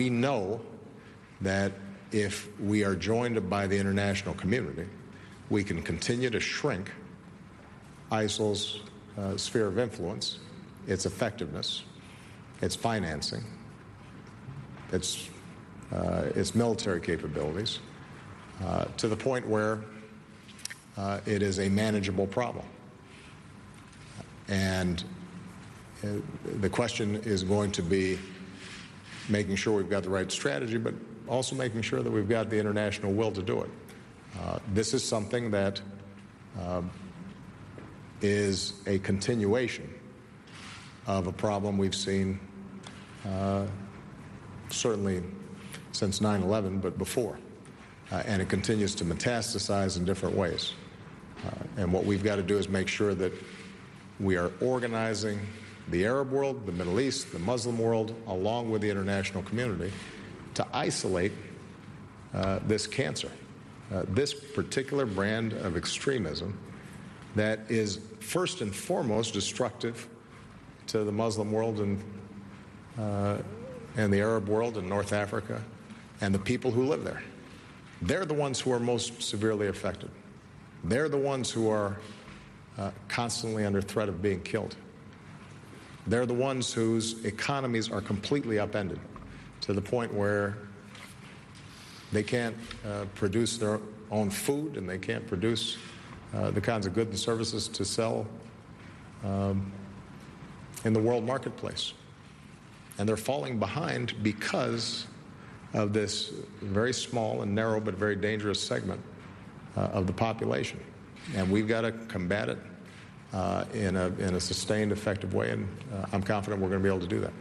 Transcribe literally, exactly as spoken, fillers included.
We know that if we are joined by the international community, we can continue to shrink ISIL's uh, sphere of influence, its effectiveness, its financing, its, uh, its military capabilities, uh, to the point where uh, it is a manageable problem. And uh, the question is going to be making sure we've got the right strategy, but also making sure that we've got the international will to do it. Uh, this is something that uh, is a continuation of a problem we've seen uh, certainly since nine eleven, but before. Uh, and it continues to metastasize in different ways. Uh, and what we've got to do is make sure that we are organizing the Arab world, the Middle East, the Muslim world, along with the international community, to isolate uh, this cancer, uh, this particular brand of extremism that is first and foremost destructive to the Muslim world and, uh, and the Arab world and North Africa and the people who live there. They're the ones who are most severely affected. They're the ones who are uh, constantly under threat of being killed. They're the ones whose economies are completely upended to the point where they can't uh, produce their own food and they can't produce uh, the kinds of goods and services to sell um, in the world marketplace. And they're falling behind because of this very small and narrow but very dangerous segment uh, of the population. And we've got to combat it uh, in, a, in a sustained, effective way, and uh, I'm confident we're going to be able to do that.